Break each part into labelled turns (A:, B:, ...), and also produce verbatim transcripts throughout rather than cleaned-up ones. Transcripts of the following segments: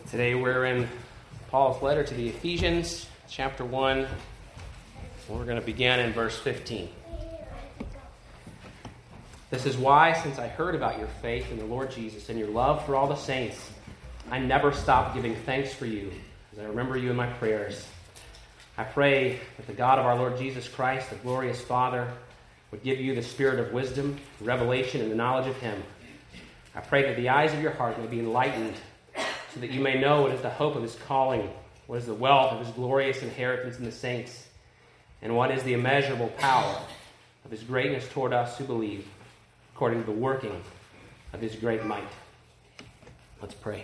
A: Today we're in Paul's letter to the Ephesians, chapter one. We're going to begin in verse fifteen. This is why, since I heard about your faith in the Lord Jesus and your love for all the saints, I never stop giving thanks for you, as I remember you in my prayers. I pray that the God of our Lord Jesus Christ, the glorious Father, would give you the spirit of wisdom, revelation, and the knowledge of him. I pray that the eyes of your heart may be enlightened, so that you may know what is the hope of his calling, what is the wealth of his glorious inheritance in the saints, and what is the immeasurable power of his greatness toward us who believe, according to the working of his great might. Let's pray.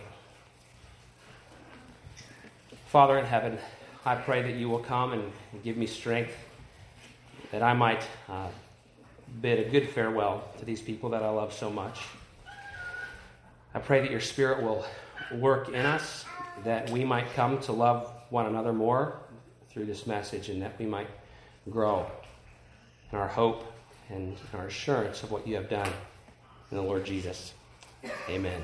A: Father in heaven, I pray that you will come and give me strength, that I might uh, bid a good farewell to these people that I love so much. I pray that your Spirit will work in us, that we might come to love one another more through this message, and that we might grow in our hope and our assurance of what you have done in the Lord Jesus. Amen.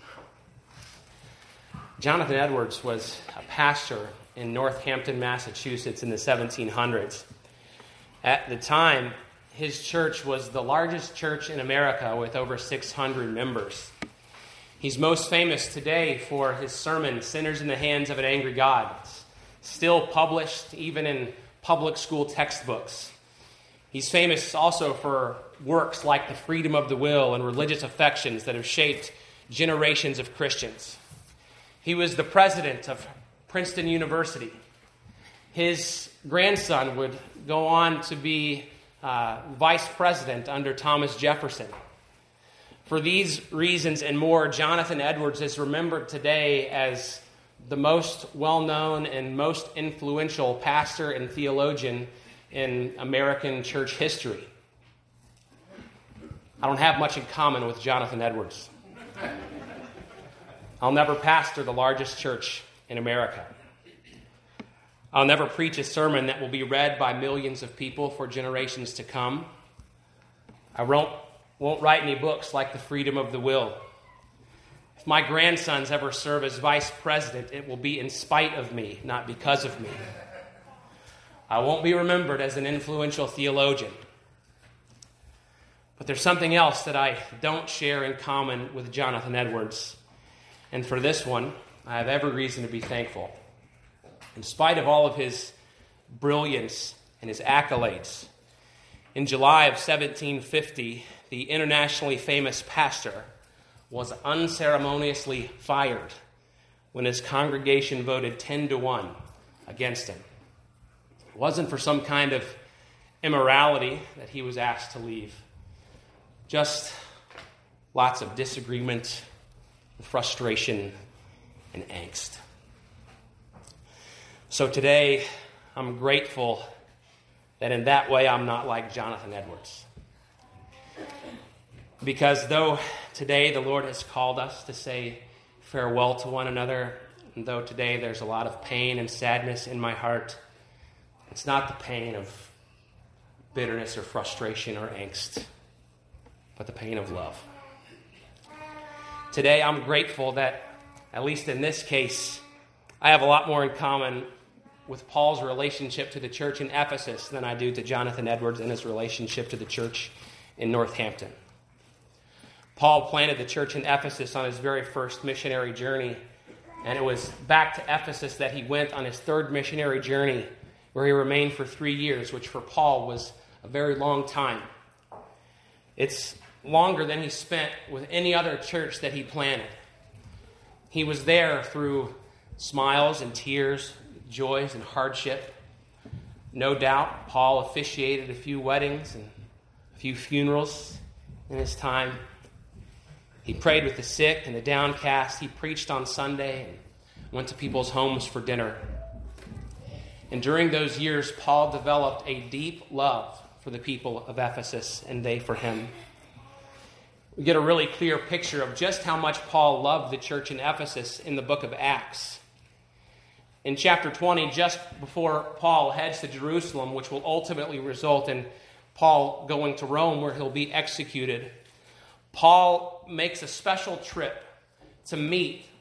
A: Jonathan Edwards was a pastor in Northampton, Massachusetts in the seventeen hundreds. At the time, his church was the largest church in America with over six hundred members. He's most famous today for his sermon, Sinners in the Hands of an Angry God. It's still published even in public school textbooks. He's famous also for works like The Freedom of the Will and Religious Affections that have shaped generations of Christians. He was the president of Princeton University. His grandson would go on to be uh, vice president under Thomas Jefferson. For these reasons and more, Jonathan Edwards is remembered today as the most well-known and most influential pastor and theologian in American church history. I don't have much in common with Jonathan Edwards. I'll never pastor the largest church in America. I'll never preach a sermon that will be read by millions of people for generations to come. I won't, won't write any books like The Freedom of the Will. If my grandsons ever serve as vice president, it will be in spite of me, not because of me. I won't be remembered as an influential theologian. But there's something else that I don't share in common with Jonathan Edwards. And for this one, I have every reason to be thankful. In spite of all of his brilliance and his accolades, in July of seventeen fifty, the internationally famous pastor was unceremoniously fired when his congregation voted ten to one against him. It wasn't for some kind of immorality that he was asked to leave. Just lots of disagreement, frustration, and angst. So today, I'm grateful that in that way I'm not like Jonathan Edwards. Because though today the Lord has called us to say farewell to one another, and though today there's a lot of pain and sadness in my heart, it's not the pain of bitterness or frustration or angst, but the pain of love. Today I'm grateful that, at least in this case, I have a lot more in common with Paul's relationship to the church in Ephesus than I do to Jonathan Edwards and his relationship to the church in Northampton. Paul planted the church in Ephesus on his very first missionary journey, and it was back to Ephesus that he went on his third missionary journey, where he remained for three years, which for Paul was a very long time. It's longer than he spent with any other church that he planted. He was there through smiles and tears, joys and hardship. No doubt, Paul officiated a few weddings and a few funerals in his time. He prayed with the sick and the downcast. He preached on Sunday and went to people's homes for dinner. And during those years, Paul developed a deep love for the people of Ephesus, and they for him. We get a really clear picture of just how much Paul loved the church in Ephesus in the book of Acts. In chapter twenty, just before Paul heads to Jerusalem, which will ultimately result in Paul going to Rome where he'll be executed, Paul makes a special trip to meet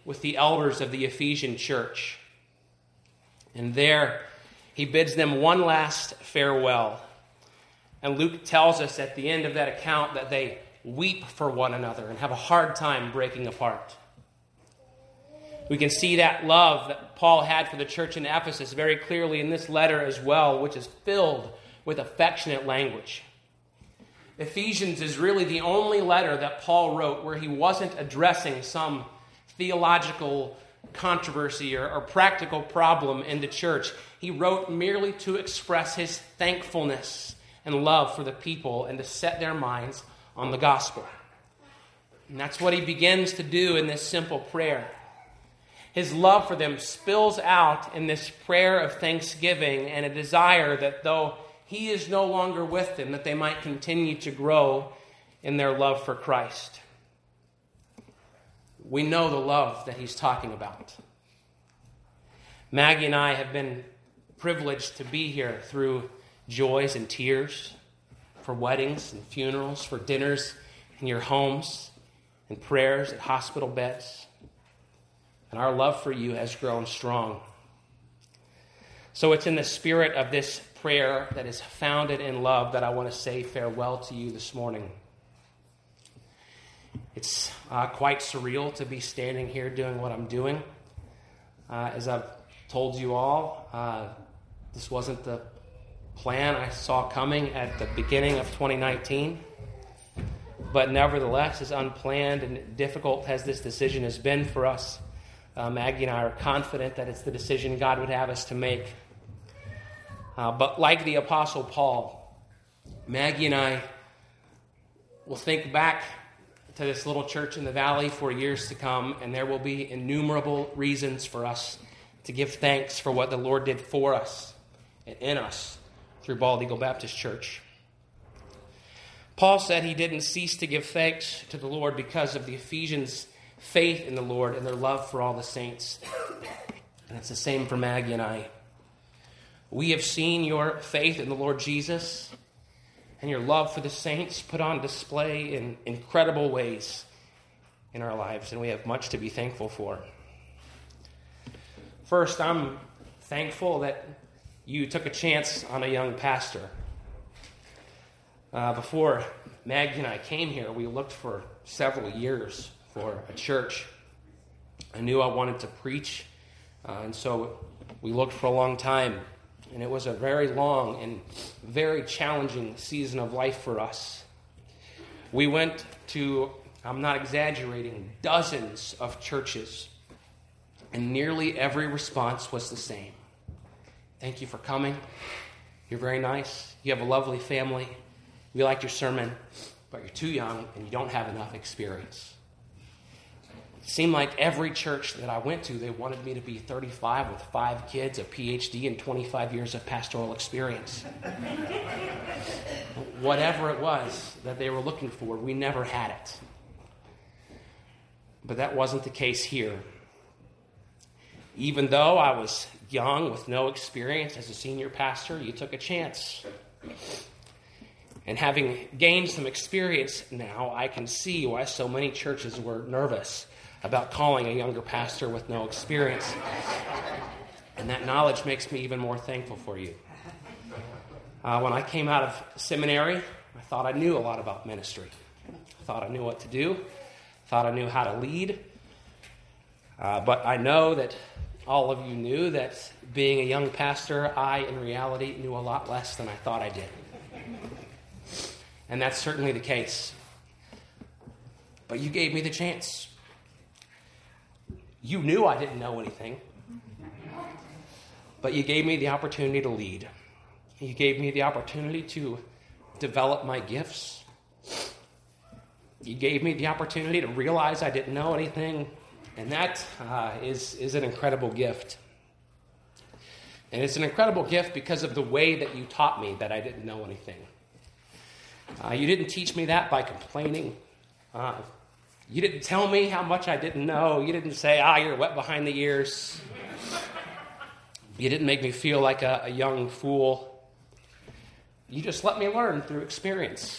A: with the elders of the Ephesian church. And there he bids them one last farewell. And Luke tells us at the end of that account that they weep for one another and have a hard time breaking apart. We can see that love that Paul had for the church in Ephesus very clearly in this letter as well, which is filled with affectionate language. Ephesians is really the only letter that Paul wrote where he wasn't addressing some theological controversy or, or practical problem in the church. He wrote merely to express his thankfulness and love for the people and to set their minds on the gospel. And that's what he begins to do in this simple prayer. His love for them spills out in this prayer of thanksgiving and a desire that though he is no longer with them, that they might continue to grow in their love for Christ. We know the love that he's talking about. Maggie and I have been privileged to be here through joys and tears, for weddings and funerals, for dinners in your homes, and prayers at hospital beds. And our love for you has grown strong. So it's in the spirit of this prayer that is founded in love that I want to say farewell to you this morning. It's uh, quite surreal to be standing here doing what I'm doing. Uh, as I've told you all, uh, this wasn't the plan I saw coming at the beginning of twenty nineteen. But nevertheless, as unplanned and difficult as this decision has been for us, uh, Maggie and I are confident that it's the decision God would have us to make. Uh, but like the Apostle Paul, Maggie and I will think back to this little church in the valley for years to come, and there will be innumerable reasons for us to give thanks for what the Lord did for us and in us through Bald Eagle Baptist Church. Paul said he didn't cease to give thanks to the Lord because of the Ephesians' faith in the Lord and their love for all the saints. And it's the same for Maggie and I. We have seen your faith in the Lord Jesus and your love for the saints put on display in incredible ways in our lives, and we have much to be thankful for. First, I'm thankful that you took a chance on a young pastor. Uh, before Maggie and I came here, we looked for several years for a church. I knew I wanted to preach, uh, and so we looked for a long time. And it was a very long and very challenging season of life for us. We went to, I'm not exaggerating, dozens of churches. And nearly every response was the same. Thank you for coming. You're very nice. You have a lovely family. We liked your sermon, but you're too young and you don't have enough experience. It seemed like every church that I went to, they wanted me to be thirty-five with five kids, a P H D, and twenty-five years of pastoral experience. Whatever it was that they were looking for, we never had it. But that wasn't the case here. Even though I was young with no experience as a senior pastor, you took a chance. And having gained some experience now, I can see why so many churches were nervous about calling a younger pastor with no experience. And that knowledge makes me even more thankful for you. Uh, when I came out of seminary, I thought I knew a lot about ministry. I thought I knew what to do. I thought I knew how to lead. Uh, but I know that all of you knew that being a young pastor, I, in reality, knew a lot less than I thought I did. And that's certainly the case. But you gave me the chance. You knew I didn't know anything. But you gave me the opportunity to lead. You gave me the opportunity to develop my gifts. You gave me the opportunity to realize I didn't know anything. And that uh, is, is an incredible gift. And it's an incredible gift because of the way that you taught me that I didn't know anything. Uh, you didn't teach me that by complaining. Uh, you didn't tell me how much I didn't know. You didn't say, ah, you're wet behind the ears. You didn't make me feel like a, a young fool. You just let me learn through experience.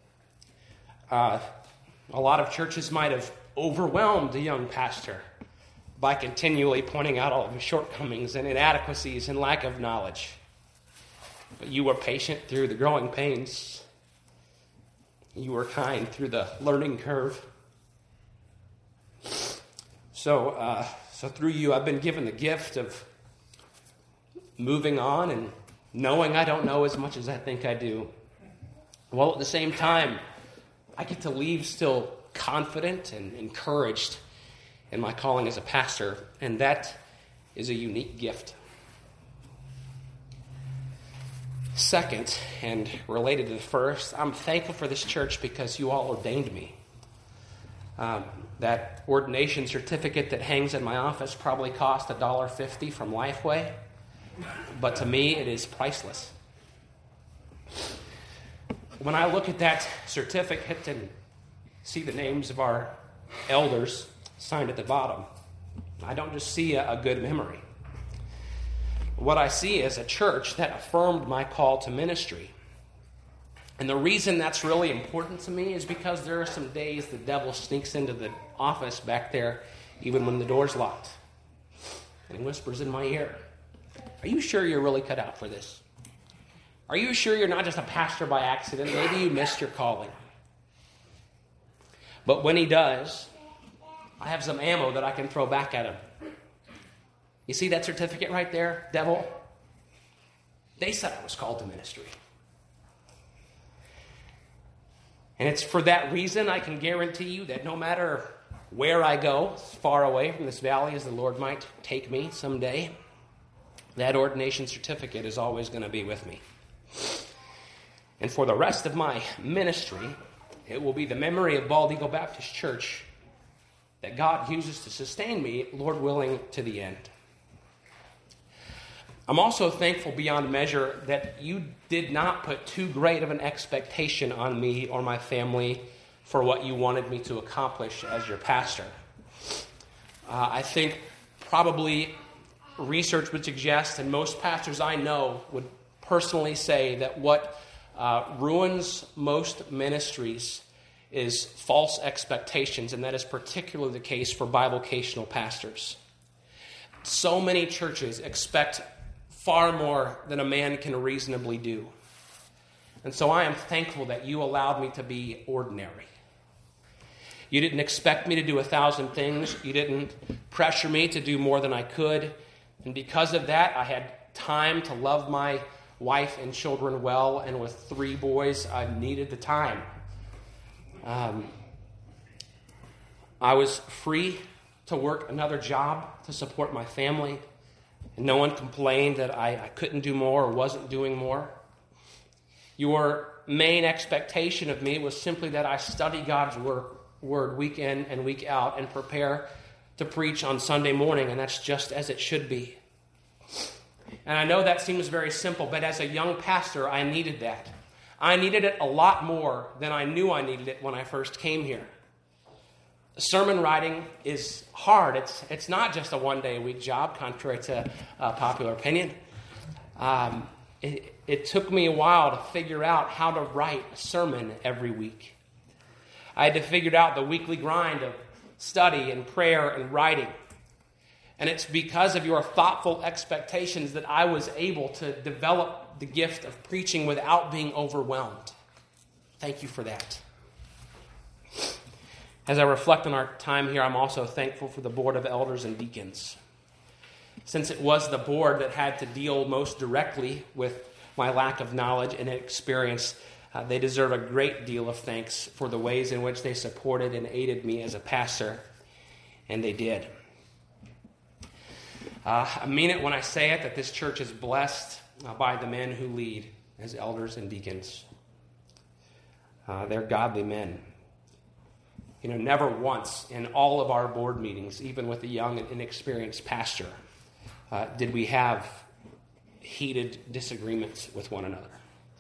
A: Uh, a lot of churches might have overwhelmed a young pastor by continually pointing out all of his shortcomings and inadequacies and lack of knowledge. But you were patient through the growing pains. You were kind through the learning curve. So, uh, so through you, I've been given the gift of moving on and knowing I don't know as much as I think I do. While at the same time, I get to leave still confident and encouraged in my calling as a pastor, and that is a unique gift. Second, and related to the first, I'm thankful for this church because you all ordained me. Um, that ordination certificate that hangs in my office probably cost one dollar fifty from Lifeway, but to me it is priceless. When I look at that certificate and see the names of our elders signed at the bottom, I don't just see a, a good memory. What I see is a church that affirmed my call to ministry. And the reason that's really important to me is because there are some days the devil sneaks into the office back there, even when the door's locked. And he whispers in my ear, "Are you sure you're really cut out for this? Are you sure you're not just a pastor by accident? Maybe you missed your calling." But when he does, I have some ammo that I can throw back at him. You see that certificate right there, devil? They said I was called to ministry. And it's for that reason I can guarantee you that no matter where I go, as far away from this valley as the Lord might take me someday, that ordination certificate is always going to be with me. And for the rest of my ministry, it will be the memory of Bald Eagle Baptist Church that God uses to sustain me, Lord willing, to the end. I'm also thankful beyond measure that you did not put too great of an expectation on me or my family for what you wanted me to accomplish as your pastor. Uh, I think probably research would suggest, and most pastors I know would personally say, that what uh, ruins most ministries is false expectations, and that is particularly the case for bivocational pastors. So many churches expect far more than a man can reasonably do. And so I am thankful that you allowed me to be ordinary. You didn't expect me to do a thousand things. You didn't pressure me to do more than I could. And because of that, I had time to love my wife and children well. And with three boys, I needed the time. Um, I was free to work another job to support my family. And no one complained that I, I couldn't do more or wasn't doing more. Your main expectation of me was simply that I study God's word, word week in and week out and prepare to preach on Sunday morning, and that's just as it should be. And I know that seems very simple, but as a young pastor, I needed that. I needed it a lot more than I knew I needed it when I first came here. Sermon writing is hard. It's it's not just a one-day-a-week job, contrary to uh, popular opinion. Um, it, it took me a while to figure out how to write a sermon every week. I had to figure out the weekly grind of study and prayer and writing. And it's because of your thoughtful expectations that I was able to develop the gift of preaching without being overwhelmed. Thank you for that. As I reflect on our time here, I'm also thankful for the board of elders and deacons. Since it was the board that had to deal most directly with my lack of knowledge and experience, uh, they deserve a great deal of thanks for the ways in which they supported and aided me as a pastor, and they did. Uh, I mean it when I say it, that this church is blessed uh, by the men who lead as elders and deacons. Uh, they're godly men. You know, never once in all of our board meetings, even with a young and inexperienced pastor, uh, did we have heated disagreements with one another.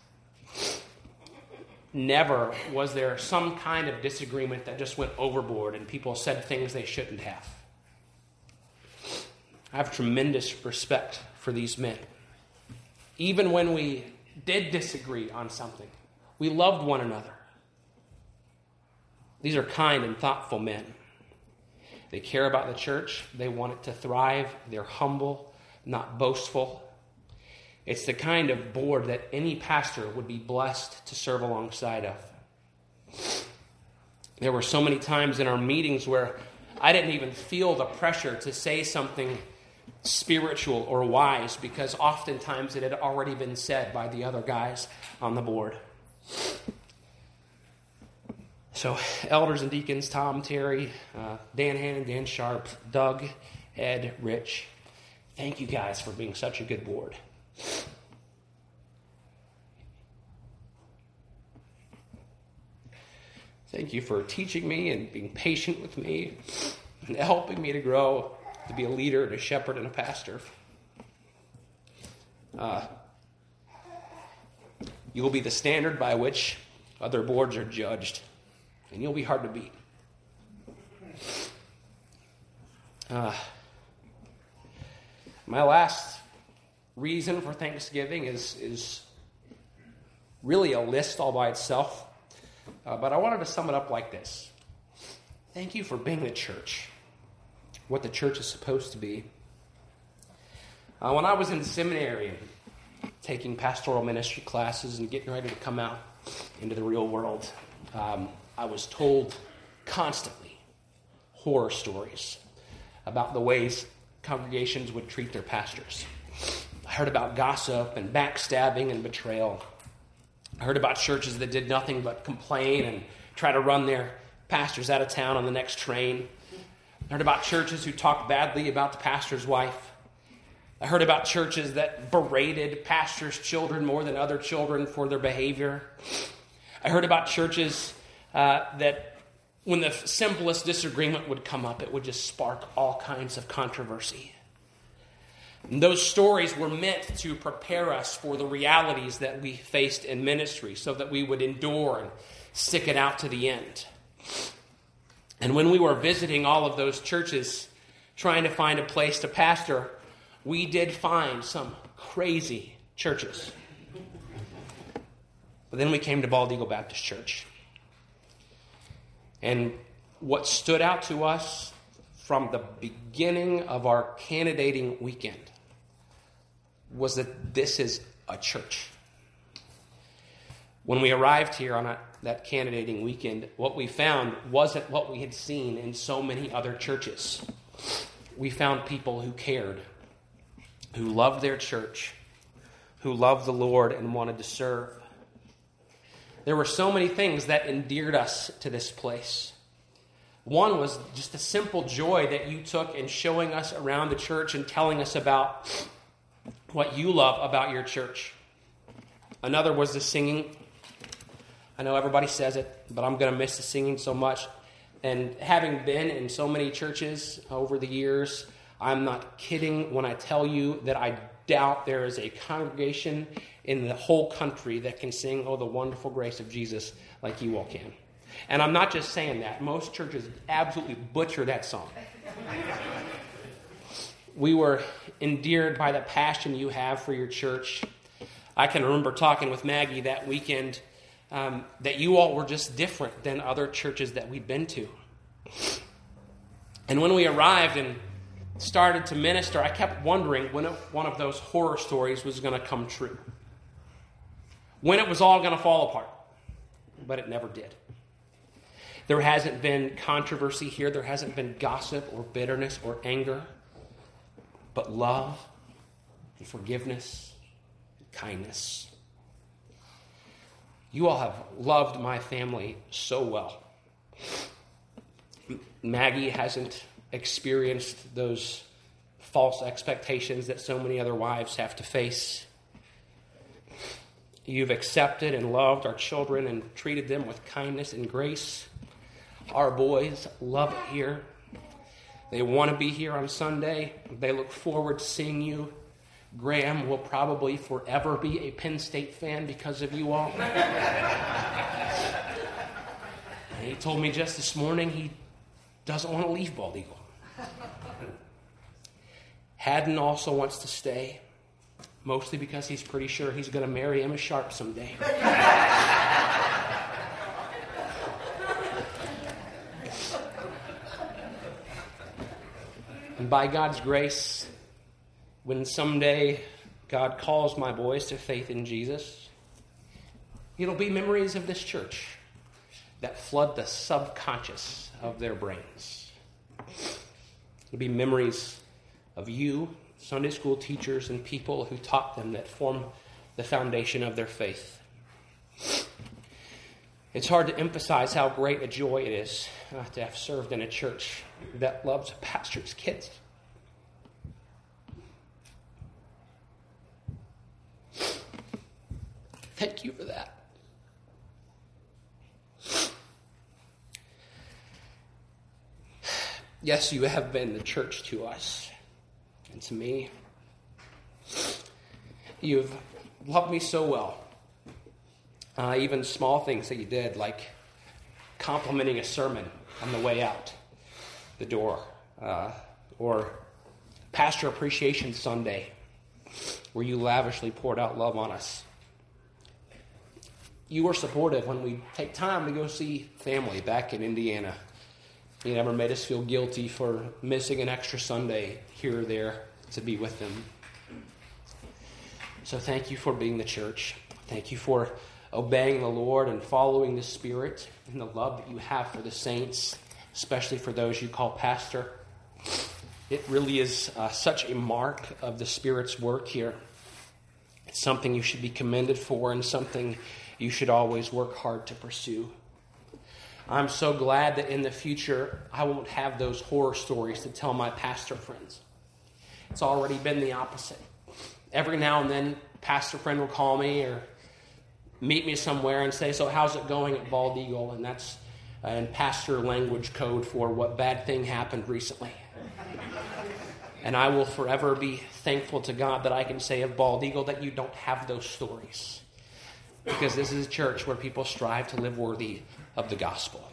A: Never was there some kind of disagreement that just went overboard and people said things they shouldn't have. I have tremendous respect for these men. Even when we did disagree on something, we loved one another. These are kind and thoughtful men. They care about the church. They want it to thrive. They're humble, not boastful. It's the kind of board that any pastor would be blessed to serve alongside of. There were so many times in our meetings where I didn't even feel the pressure to say something spiritual or wise, because oftentimes it had already been said by the other guys on the board. So elders and deacons, Tom, Terry, uh, Dan Hannon, Dan Sharp, Doug, Ed, Rich, thank you guys for being such a good board. Thank you for teaching me and being patient with me and helping me to grow to be a leader and a shepherd and a pastor. Uh, you will be the standard by which other boards are judged, and you'll be hard to beat. Uh, my last reason for Thanksgiving is, is really a list all by itself, uh, but I wanted to sum it up like this. Thank you for being the church, what the church is supposed to be. Uh, when I was in seminary and taking pastoral ministry classes and getting ready to come out into the real world, um, I was told constantly horror stories about the ways congregations would treat their pastors. I heard about gossip and backstabbing and betrayal. I heard about churches that did nothing but complain and try to run their pastors out of town on the next train. I heard about churches who talked badly about the pastor's wife. I heard about churches that berated pastors' children more than other children for their behavior. I heard about churches uh, that when the simplest disagreement would come up, it would just spark all kinds of controversy. And those stories were meant to prepare us for the realities that we faced in ministry so that we would endure and stick it out to the end. And when we were visiting all of those churches, trying to find a place to pastor, we did find some crazy churches. But then we came to Bald Eagle Baptist Church. And what stood out to us from the beginning of our candidating weekend was that this is a church. When we arrived here on a, that candidating weekend, what we found wasn't what we had seen in so many other churches. We found people who cared, who loved their church, who loved the Lord and wanted to serve. There were so many things that endeared us to this place. One was just the simple joy that you took in showing us around the church and telling us about what you love about your church. Another was the singing. I know everybody says it, but I'm going to miss the singing so much. And having been in so many churches over the years, I'm not kidding when I tell you that I doubt there is a congregation in the whole country that can sing, "Oh, the wonderful grace of Jesus," like you all can. And I'm not just saying that. Most churches absolutely butcher that song. We were endeared by the passion you have for your church. I can remember talking with Maggie that weekend um, that you all were just different than other churches that we'd been to. And when we arrived and started to minister, I kept wondering when it, one of those horror stories was going to come true. When it was all going to fall apart. But it never did. There hasn't been controversy here. There hasn't been gossip or bitterness or anger. But love and forgiveness and kindness. You all have loved my family so well. Maggie hasn't experienced those false expectations that so many other wives have to face. You've accepted and loved our children and treated them with kindness and grace. Our boys love it here. They want to be here on Sunday. They look forward to seeing you. Graham will probably forever be a Penn State fan because of you all. And he told me just this morning he doesn't want to leave Bald Eagle. Haddon also wants to stay, mostly because he's pretty sure he's going to marry Emma Sharp someday. And by God's grace, when someday God calls my boys to faith in Jesus, it'll be memories of this church that flood the subconscious of their brains. It'll be memories of you, Sunday school teachers, and people who taught them that form the foundation of their faith. It's hard to emphasize how great a joy it is uh, to have served in a church that loves pastors' kids. Thank you for that. Yes, you have been the church to us and to me. You've loved me so well. Uh, even small things that you did, like complimenting a sermon on the way out the door, uh, or Pastor Appreciation Sunday, where you lavishly poured out love on us. You were supportive when we take time to go see family back in Indiana. You never made us feel guilty for missing an extra Sunday here or there to be with them. So thank you for being the church. Thank you for obeying the Lord and following the Spirit and the love that you have for the saints, especially for those you call pastor. It really is uh, such a mark of the Spirit's work here. It's something you should be commended for and something you should always work hard to pursue. I'm so glad that in the future I won't have those horror stories to tell my pastor friends. It's already been the opposite. Every now and then, a pastor friend will call me or meet me somewhere and say, "So how's it going at Bald Eagle?" And that's uh, in pastor language code for what bad thing happened recently. And I will forever be thankful to God that I can say of Bald Eagle that you don't have those stories. Because this is a church where people strive to live worthy of the gospel.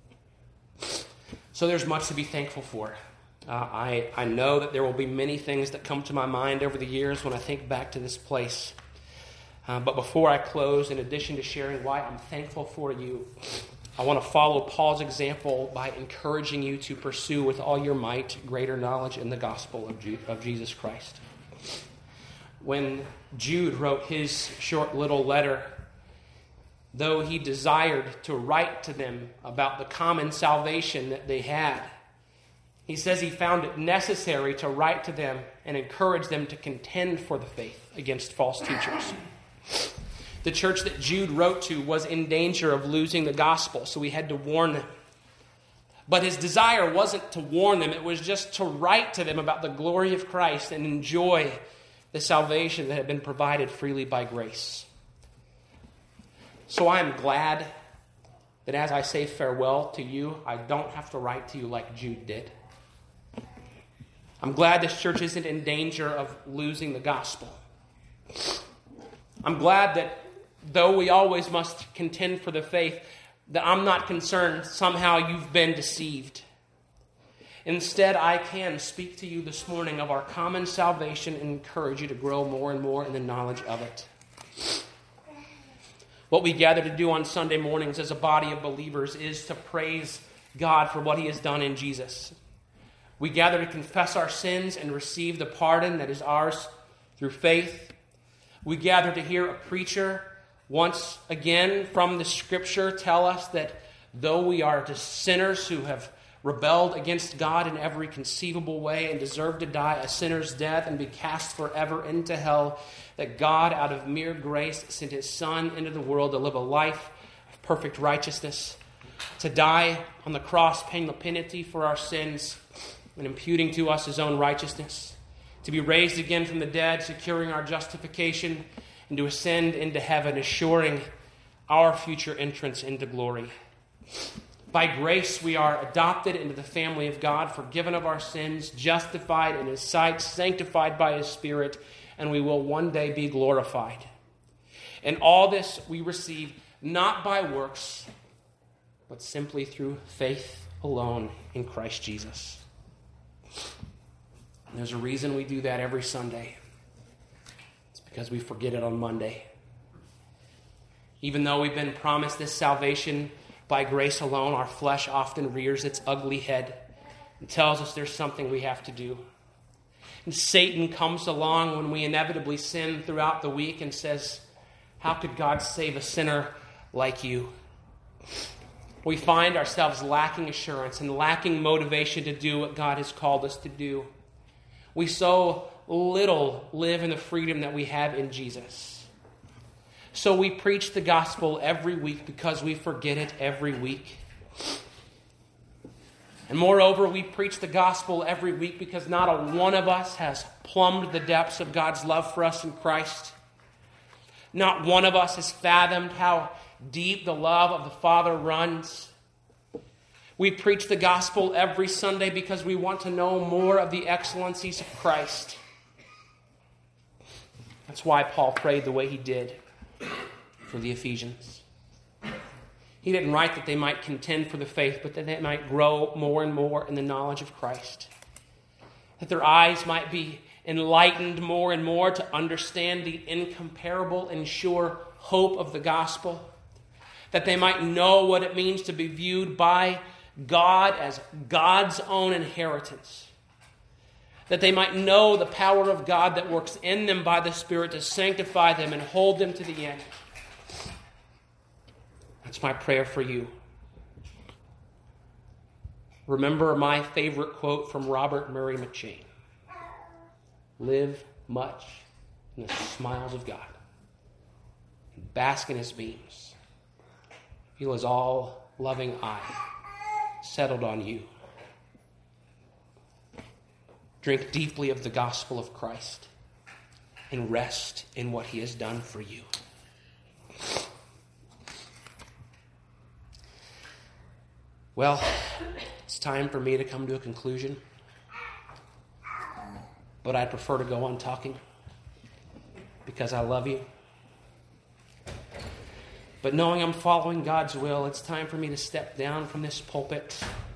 A: So there's much to be thankful for. Uh, I, I know that there will be many things that come to my mind over the years when I think back to this place. Uh, but before I close, in addition to sharing why I'm thankful for you, I want to follow Paul's example by encouraging you to pursue with all your might greater knowledge in the gospel of, Ju- of Jesus Christ. When Jude wrote his short little letter, though he desired to write to them about the common salvation that they had, he says he found it necessary to write to them and encourage them to contend for the faith against false teachers. The church that Jude wrote to was in danger of losing the gospel, so he had to warn them. But his desire wasn't to warn them, it was just to write to them about the glory of Christ and enjoy the salvation that had been provided freely by grace. So I am glad that as I say farewell to you, I don't have to write to you like Jude did. I'm glad this church isn't in danger of losing the gospel. I'm glad that though we always must contend for the faith, that I'm not concerned somehow you've been deceived. Instead, I can speak to you this morning of our common salvation and encourage you to grow more and more in the knowledge of it. What we gather to do on Sunday mornings as a body of believers is to praise God for what He has done in Jesus. We gather to confess our sins and receive the pardon that is ours through faith. We gather to hear a preacher once again from the Scripture tell us that though we are just sinners who have rebelled against God in every conceivable way and deserve to die a sinner's death and be cast forever into hell, that God, out of mere grace, sent His Son into the world to live a life of perfect righteousness, to die on the cross, paying the penalty for our sins and imputing to us His own righteousness, to be raised again from the dead, securing our justification, and to ascend into heaven, assuring our future entrance into glory. By grace, we are adopted into the family of God, forgiven of our sins, justified in His sight, sanctified by His Spirit, and we will one day be glorified. And all this we receive not by works, but simply through faith alone in Christ Jesus. And there's a reason we do that every Sunday. It's because we forget it on Monday. Even though we've been promised this salvation by grace alone, our flesh often rears its ugly head and tells us there's something we have to do. And Satan comes along when we inevitably sin throughout the week and says, how could God save a sinner like you? We find ourselves lacking assurance and lacking motivation to do what God has called us to do. We so little live in the freedom that we have in Jesus. So we preach the gospel every week because we forget it every week. And moreover, we preach the gospel every week because not a one of us has plumbed the depths of God's love for us in Christ. Not one of us has fathomed how deep the love of the Father runs. We preach the gospel every Sunday because we want to know more of the excellencies of Christ. That's why Paul prayed the way he did for the Ephesians. He didn't write that they might contend for the faith, but that they might grow more and more in the knowledge of Christ. That their eyes might be enlightened more and more to understand the incomparable and sure hope of the gospel. That they might know what it means to be viewed by God as God's own inheritance. That they might know the power of God that works in them by the Spirit to sanctify them and hold them to the end. That's my prayer for you. Remember my favorite quote from Robert Murray McCheyne. Live much in the smiles of God. Bask in his beams. Feel his all-loving eye settled on you. Drink deeply of the gospel of Christ and rest in what he has done for you. Well, it's time for me to come to a conclusion, but I'd prefer to go on talking because I love you. But knowing I'm following God's will, it's time for me to step down from this pulpit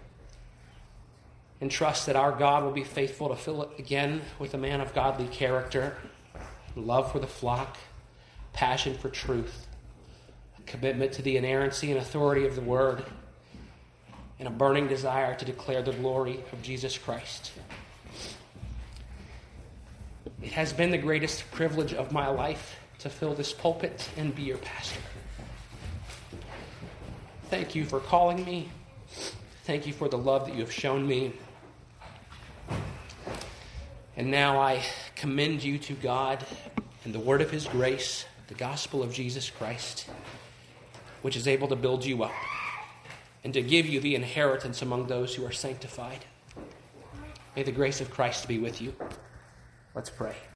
A: and trust that our God will be faithful to fill it again with a man of godly character, love for the flock, passion for truth, a commitment to the inerrancy and authority of the Word, and a burning desire to declare the glory of Jesus Christ. It has been the greatest privilege of my life to fill this pulpit and be your pastor. Thank you for calling me. Thank you for the love that you have shown me. And now I commend you to God and the word of his grace, the gospel of Jesus Christ, which is able to build you up and to give you the inheritance among those who are sanctified. May the grace of Christ be with you. Let's pray.